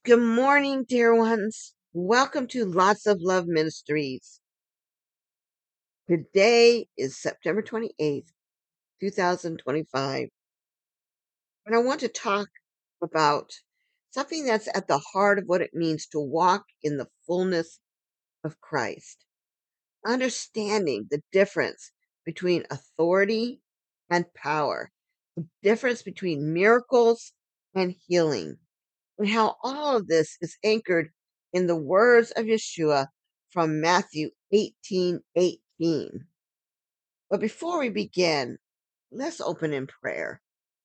Good morning, dear ones. Welcome to Lots of Love Ministries. Today is September 28th, 2025, and I want to talk about something that's at the heart of what it means to walk in the fullness of Christ. Understanding the difference between authority and power, the difference between miracles and healing, and how all of this is anchored in the words of Yeshua from Matthew 18:18. But before we begin, let's open in prayer.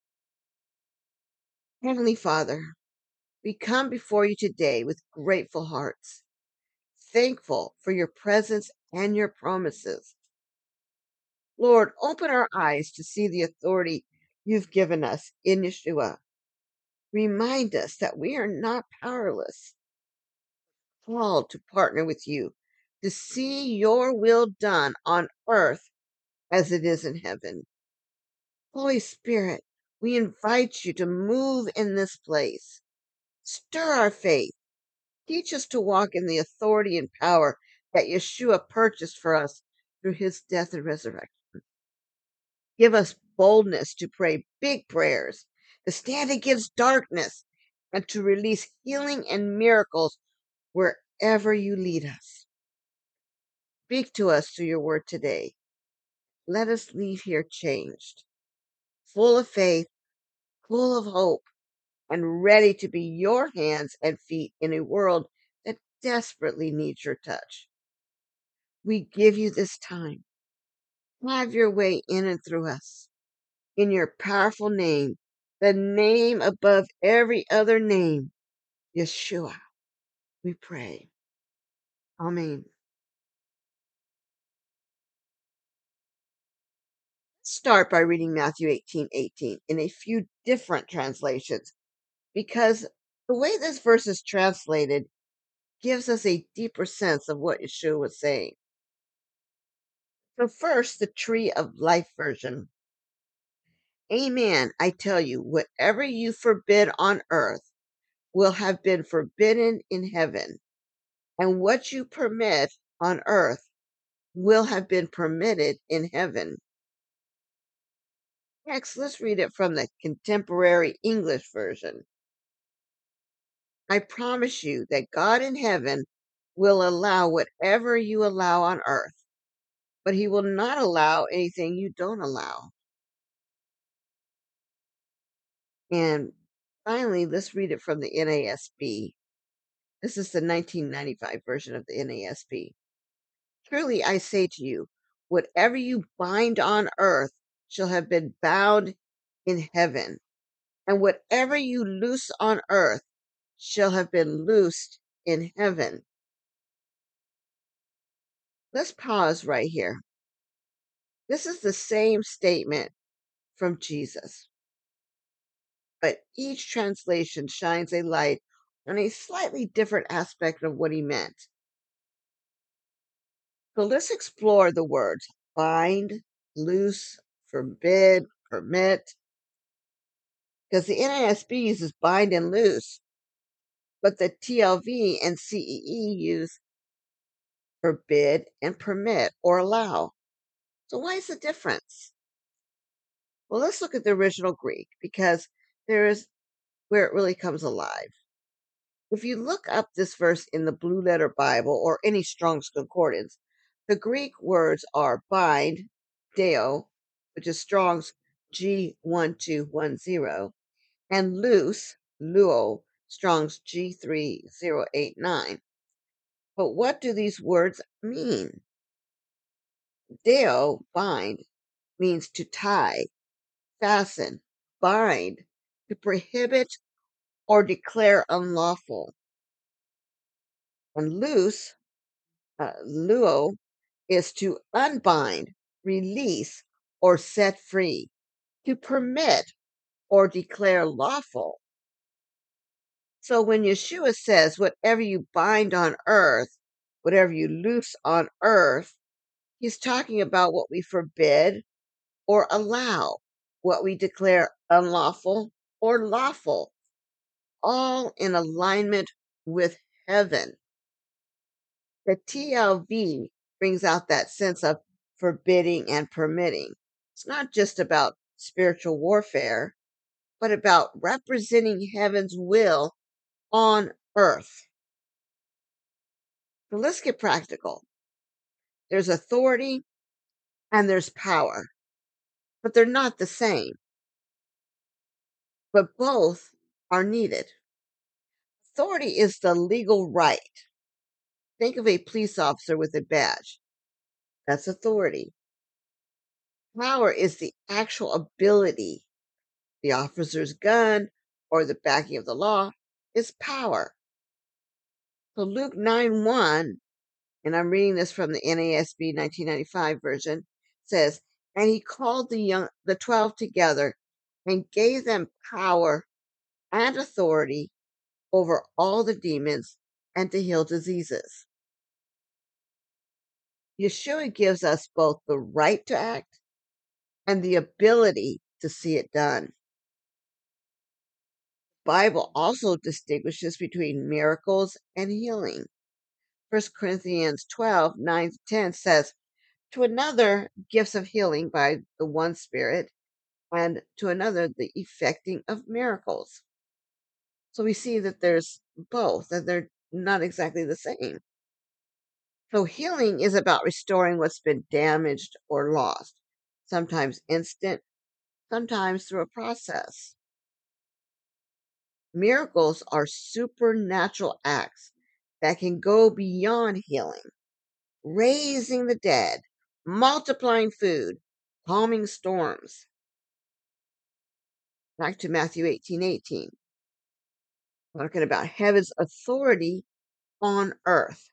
Heavenly Father, we come before you today with grateful hearts, thankful for your presence and your promises. Lord, open our eyes to see the authority you've given us in Yeshua. Remind us that we are not powerless, called to partner with you to see your will done on earth as it is in heaven. Holy Spirit, we invite you to move in this place. Stir our faith. Teach us to walk in the authority and power that Yeshua purchased for us through his death and resurrection. Give us boldness to pray big prayers, to stand against darkness, and to release healing and miracles wherever you lead us. Speak to us through your word today. Let us leave here changed, full of faith, full of hope, and ready to be your hands and feet in a world that desperately needs your touch. We give you this time. Have your way in and through us. In your powerful name, the name above every other name, Yeshua, we pray. Amen. Start by reading Matthew 18:18 in a few different translations, because the way this verse is translated gives us a deeper sense of what Yeshua was saying. So first, the Tree of Life version. Amen, I tell you, whatever you forbid on earth will have been forbidden in heaven, and what you permit on earth will have been permitted in heaven. Next, let's read it from the Contemporary English version. I promise you that God in heaven will allow whatever you allow on earth, but he will not allow anything you don't allow. And finally, let's read it from the NASB. This is the 1995 version of the NASB. Truly I say to you, whatever you bind on earth shall have been bound in heaven, and whatever you loose on earth shall have been loosed in heaven. Let's pause right here. This is the same statement from Jesus, but each translation shines a light on a slightly different aspect of what he meant. So let's explore the words bind, loose, forbid, permit, because the NASB uses bind and loose, but the TLV and CEE use forbid and permit or allow. So why is the difference? Well, let's look at the original Greek, because there is where it really comes alive. If you look up this verse in the Blue Letter Bible or any Strong's Concordance, the Greek words are bind, deo, which is Strong's G1210, and loose, luo, Strong's G3089. But what do these words mean? Deo, bind, means to tie, fasten, bind, to prohibit or declare unlawful. And loose, luo, is to unbind, release, or set free, to permit or declare lawful. So when Yeshua says, whatever you bind on earth, whatever you loose on earth, he's talking about what we forbid or allow, what we declare unlawful or lawful. all in alignment with heaven. The TLV brings out that sense of forbidding and permitting. It's not just about spiritual warfare, but about representing heaven's will on earth. So let's get practical. There's authority and there's power, but they're not the same, but both are needed. Authority is the legal right. Think of a police officer with a badge. That's authority. Power is the actual ability. The officer's gun or the backing of the law is power. So Luke 9:1, and I'm reading this from the NASB 1995 version, says, "And he called the 12 together and gave them power and authority over all the demons and to heal diseases." Yeshua gives us both the right to act and the ability to see it done. Bible also distinguishes between miracles and healing. 1 Corinthians 12:9-10 says, "To another, gifts of healing by the one Spirit, and to another, the effecting of miracles." So we see that there's both, and they're not exactly the same. So healing is about restoring what's been damaged or lost, sometimes instant, sometimes through a process. Miracles are supernatural acts that can go beyond healing, raising the dead, multiplying food, calming storms. Back to Matthew 18:18, talking about heaven's authority on earth.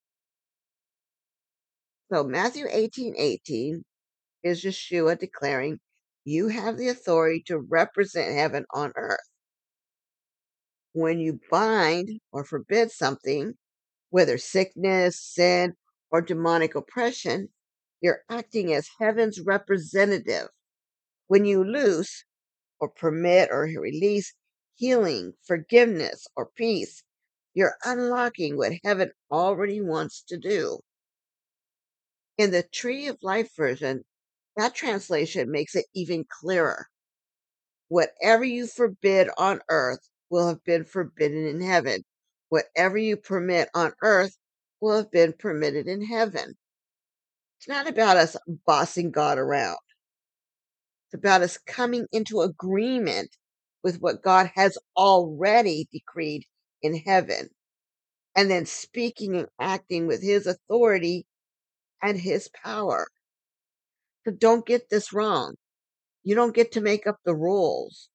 So Matthew 18:18 is Yeshua declaring, "You have the authority to represent heaven on earth." When you bind or forbid something, whether sickness, sin, or demonic oppression, you're acting as heaven's representative. When you loose or permit or release healing, forgiveness, or peace, you're unlocking what heaven already wants to do. In the Tree of Life version, that translation makes it even clearer. Whatever you forbid on earth will have been forbidden in heaven. Whatever you permit on earth will have been permitted in heaven. It's not about us bossing God around. It's about us coming into agreement with what God has already decreed in heaven, and then speaking and acting with his authority and his power. So don't get this wrong. You don't get to make up the rules.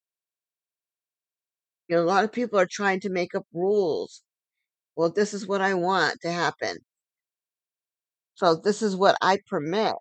A lot of people are trying to make up rules. Well, this is what I want to happen. So this is what I permit.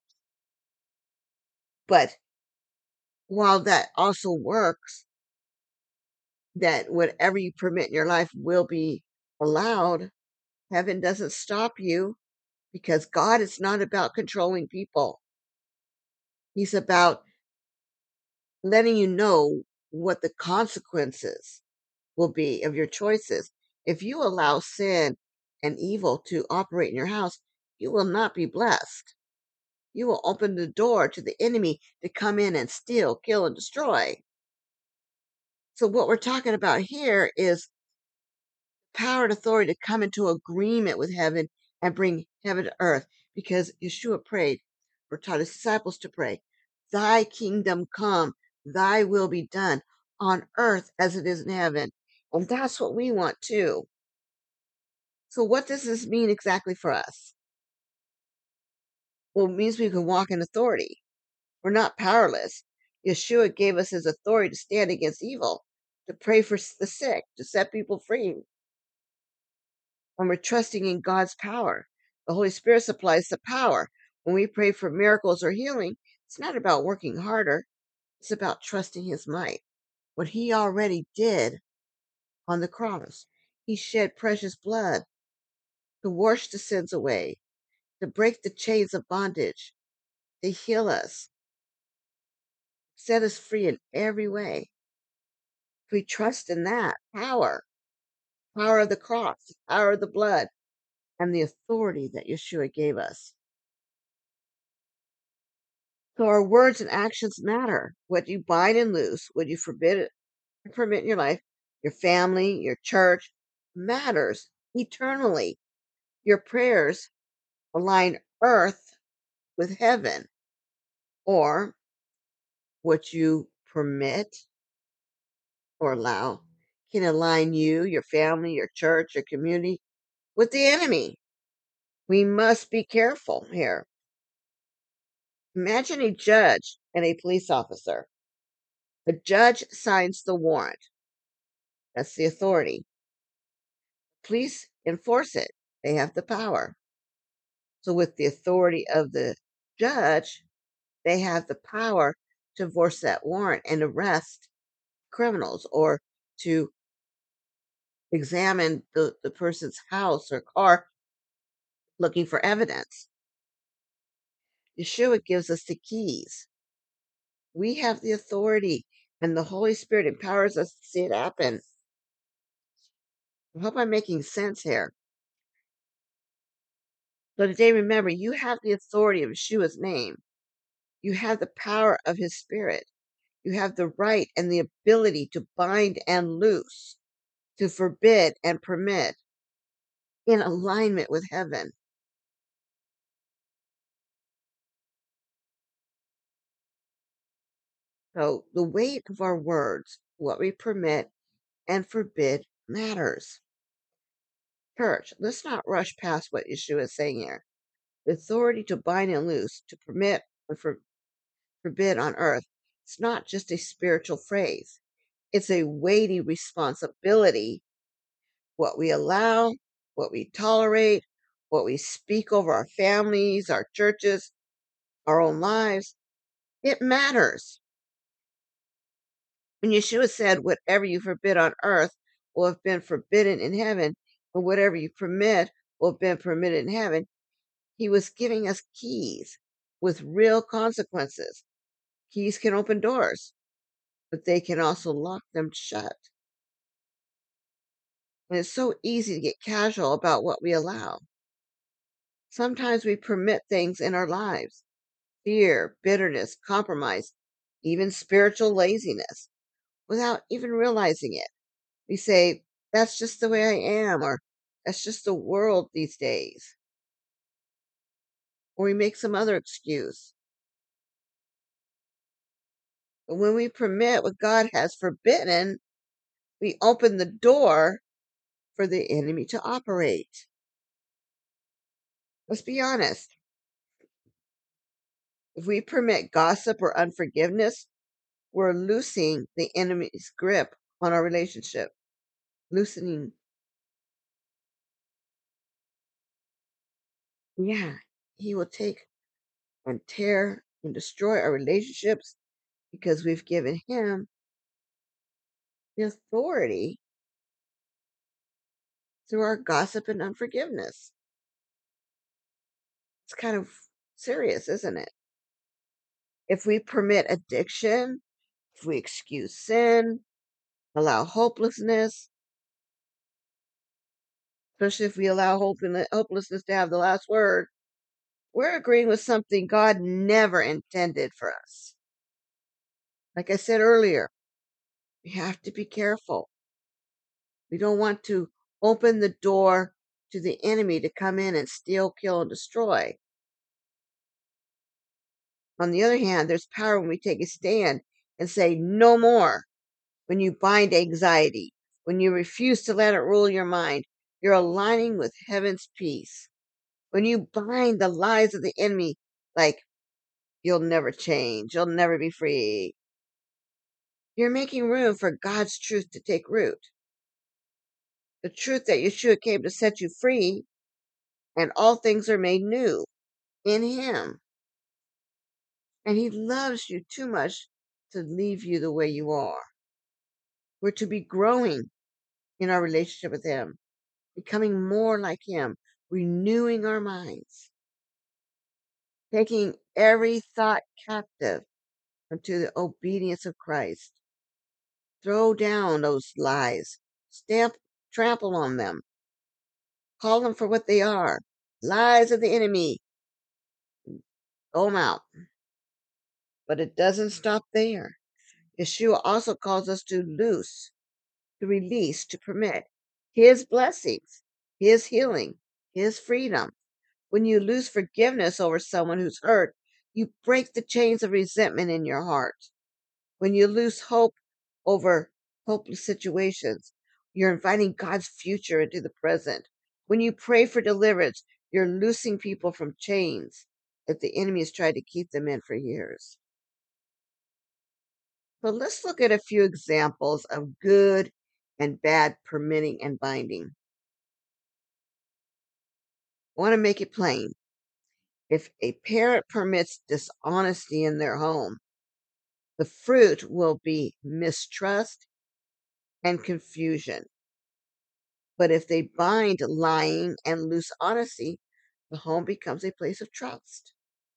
But while that also works, that whatever you permit in your life will be allowed, heaven doesn't stop you, because God is not about controlling people. He's about letting you know what the consequences will be of your choices. If you allow sin and evil to operate in your house, you will not be blessed. You will open the door to the enemy to come in and steal, kill, and destroy. So, what we're talking about here is power and authority to come into agreement with heaven and bring heaven to earth, because Yeshua prayed or taught his disciples to pray, "Thy kingdom come, thy will be done on earth as it is in heaven." And that's what we want too. So, what does this mean exactly for us? Well, it means we can walk in authority. We're not powerless. Yeshua gave us his authority to stand against evil, to pray for the sick, to set people free. When we're trusting in God's power, the Holy Spirit supplies the power. When we pray for miracles or healing, it's not about working harder, it's about trusting his might. What he already did on the cross. He shed precious blood to wash the sins away, to break the chains of bondage, to heal us, set us free in every way. If we trust in that power of the cross, power of the blood, and the authority that Yeshua gave us. So our words and actions matter. What you bind and loose, what you forbid and permit in your life, your family, your church, matters eternally. Your prayers align earth with heaven, or what you permit or allow can align you, your family, your church, your community with the enemy. We must be careful here. Imagine a judge and a police officer. The judge signs the warrant. That's the authority. Police enforce it. They have the power. So with the authority of the judge, they have the power to enforce that warrant and arrest criminals, or to examine the person's house or car looking for evidence. Yeshua gives us the keys. We have the authority, and the Holy Spirit empowers us to see it happen. I hope I'm making sense here. So today, remember, you have the authority of Yeshua's name. You have the power of his spirit. You have the right and the ability to bind and loose, to forbid and permit, in alignment with heaven. So the weight of our words, what we permit and forbid, matters. Church, let's not rush past what Yeshua is saying here. The authority to bind and loose, to permit and forbid on earth, it's not just a spiritual phrase. It's a weighty responsibility. What we allow, what we tolerate, what we speak over our families, our churches, our own lives, it matters. When Yeshua said, whatever you forbid on earth will have been forbidden in heaven, and whatever you permit will have been permitted in heaven, he was giving us keys with real consequences. Keys can open doors, but they can also lock them shut. And it's so easy to get casual about what we allow. Sometimes we permit things in our lives: fear, bitterness, compromise, even spiritual laziness, without even realizing it. We say, that's just the way I am, or that's just the world these days. Or we make some other excuse. But when we permit what God has forbidden, we open the door for the enemy to operate. Let's be honest. If we permit gossip or unforgiveness, we're loosening the enemy's grip on our relationship. Loosening. Yeah, he will take and tear and destroy our relationships because we've given him the authority through our gossip and unforgiveness. It's kind of serious, isn't it? If we permit addiction, if we excuse sin, allow hopelessness, especially if we allow hopelessness to have the last word, we're agreeing with something God never intended for us. Like I said earlier, we have to be careful. We don't want to open the door to the enemy to come in and steal, kill, and destroy. On the other hand, there's power when we take a stand and say, no more. When you bind anxiety, when you refuse to let it rule your mind, you're aligning with heaven's peace. When you bind the lies of the enemy, like, you'll never change, you'll never be free, you're making room for God's truth to take root. The truth that Yeshua came to set you free, and all things are made new in him. And he loves you too much to leave you the way you are. We're to be growing in our relationship with him, becoming more like him, renewing our minds, taking every thought captive unto the obedience of Christ. Throw down those lies. Trample on them. Call them for what they are. Lies of the enemy. Throw them out. But it doesn't stop there. Yeshua also calls us to release, to permit His blessings, His healing, His freedom. When you lose forgiveness over someone who's hurt, you break the chains of resentment in your heart. When you lose hope over hopeless situations, you're inviting God's future into the present. When you pray for deliverance, you're loosing people from chains that the enemy has tried to keep them in for years. So let's look at a few examples of good and bad permitting and binding. I want to make it plain. If a parent permits dishonesty in their home, the fruit will be mistrust and confusion. But if they bind lying and loose honesty, the home becomes a place of trust.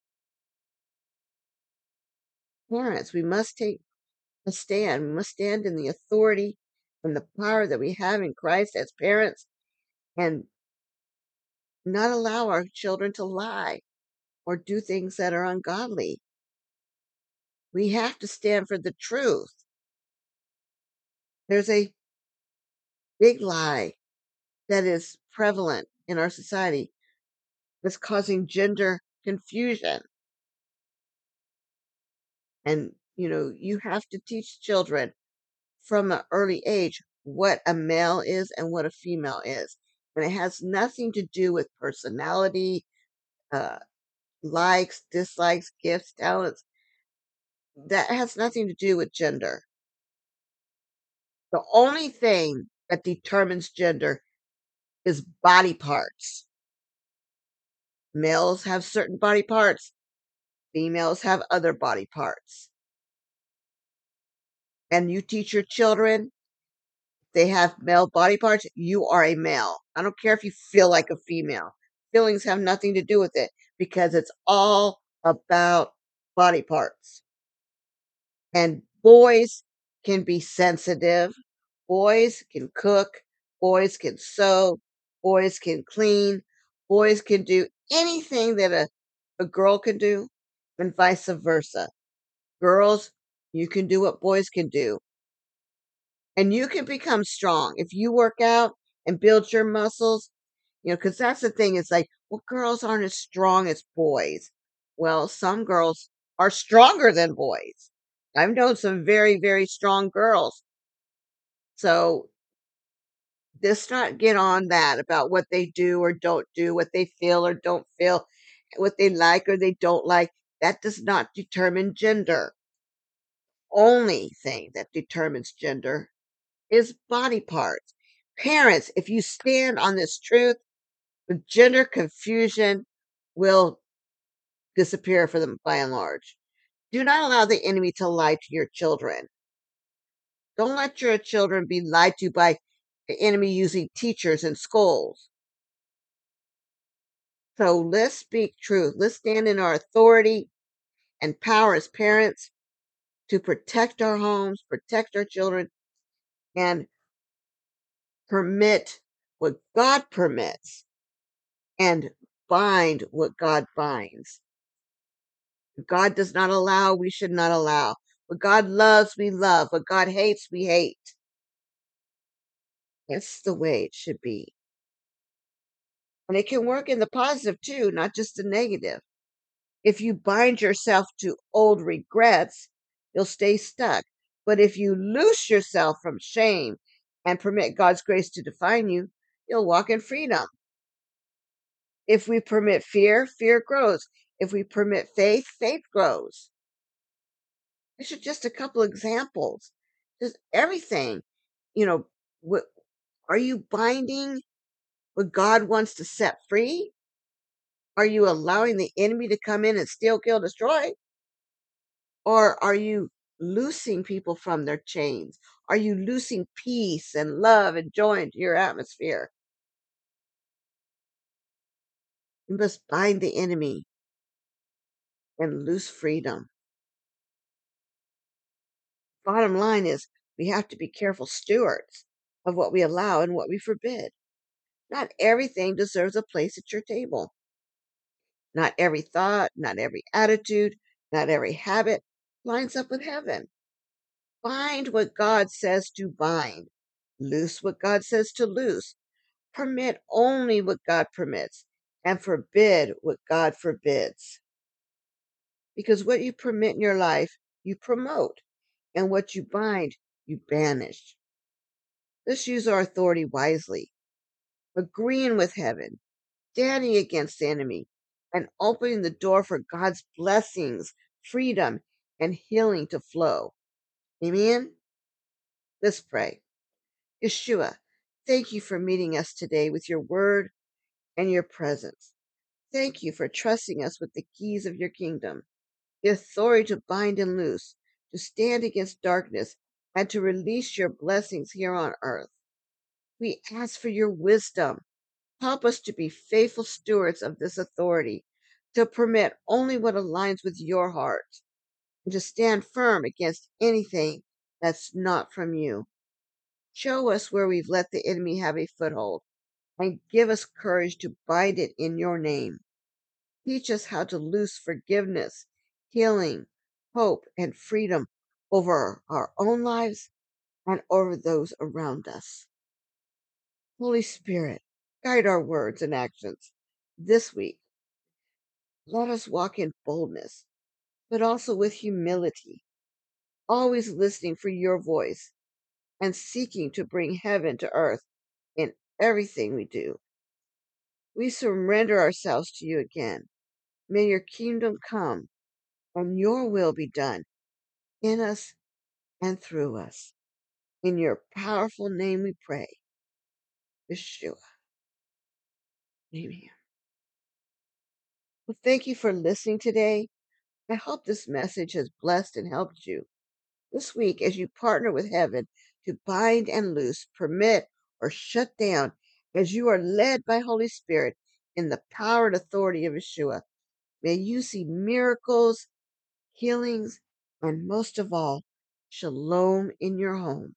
Parents, we must take a stand. We must stand in the authority and the power that we have in Christ as parents and not allow our children to lie or do things that are ungodly. We have to stand for the truth. There's a big lie that is prevalent in our society that's causing gender confusion. And, you have to teach children from an early age what a male is and what a female is. And it has nothing to do with personality, uh, likes, dislikes, gifts, talents. That has nothing to do with gender. The only thing that determines gender is body parts. Males have certain body parts, females have other body parts. And you teach your children they have male body parts, you are a male. I don't care if you feel like a female. Feelings have nothing to do with it because it's all about body parts. And boys can be sensitive, boys can cook, boys can sew, boys can clean, boys can do anything that a girl can do, and vice versa. Girls, you can do what boys can do. And you can become strong if you work out and build your muscles, because that's the thing. It's like, well, girls aren't as strong as boys. Well, some girls are stronger than boys. I've known some very, very strong girls. So let's not get on that about what they do or don't do, what they feel or don't feel, what they like or they don't like. That does not determine gender. Only thing that determines gender is body parts. Parents, if you stand on this truth, the gender confusion will disappear for them by and large. Do not allow the enemy to lie to your children. Don't let your children be lied to by the enemy using teachers in schools. So let's speak truth. Let's stand in our authority and power as parents to protect our homes, protect our children, and permit what God permits and bind what God binds. What God does not allow, we should not allow. What God loves, we love. What God hates, we hate. That's the way it should be. And it can work in the positive too, not just the negative. If you bind yourself to old regrets, you'll stay stuck. But if you loose yourself from shame and permit God's grace to define you, you'll walk in freedom. If we permit fear, fear grows. If we permit faith, faith grows. These are just a couple examples. Just everything. What are you binding what God wants to set free? Are you allowing the enemy to come in and steal, kill, destroy? Or are you loosing people from their chains? Are you loosing peace and love and joy into your atmosphere? You must bind the enemy and loose freedom. Bottom line is We have to be careful stewards of what we allow and what we forbid. Not everything deserves a place at your table. Not every thought, not every attitude, not every habit lines up with heaven. Bind what God says to bind. Loose what God says to loose. Permit only what God permits, and forbid what God forbids. Because what you permit in your life, you promote, and what you bind, you banish. Let's use our authority wisely, agreeing with heaven, standing against the enemy, and opening the door for God's blessings, freedom, and healing to flow. Amen? Let's pray. Yeshua, thank you for meeting us today with your word and your presence. Thank you for trusting us with the keys of your kingdom, the authority to bind and loose, to stand against darkness, and to release your blessings here on earth. We ask for your wisdom. Help us to be faithful stewards of this authority, to permit only what aligns with your heart, and to stand firm against anything that's not from you. Show us where we've let the enemy have a foothold, and give us courage to bind it in your name. Teach us how to loose forgiveness, healing, hope, and freedom over our own lives and over those around us. Holy Spirit, guide our words and actions this week. Let us walk in boldness, but also with humility, always listening for your voice and seeking to bring heaven to earth in everything we do. We surrender ourselves to you again. May your kingdom come and your will be done in us and through us. In your powerful name we pray, Yeshua. Amen. Well, thank you for listening today. I hope this message has blessed and helped you this week as you partner with heaven to bind and loose, permit, or shut down as you are led by Holy Spirit in the power and authority of Yeshua. May you see miracles, healings, and most of all, shalom in your home.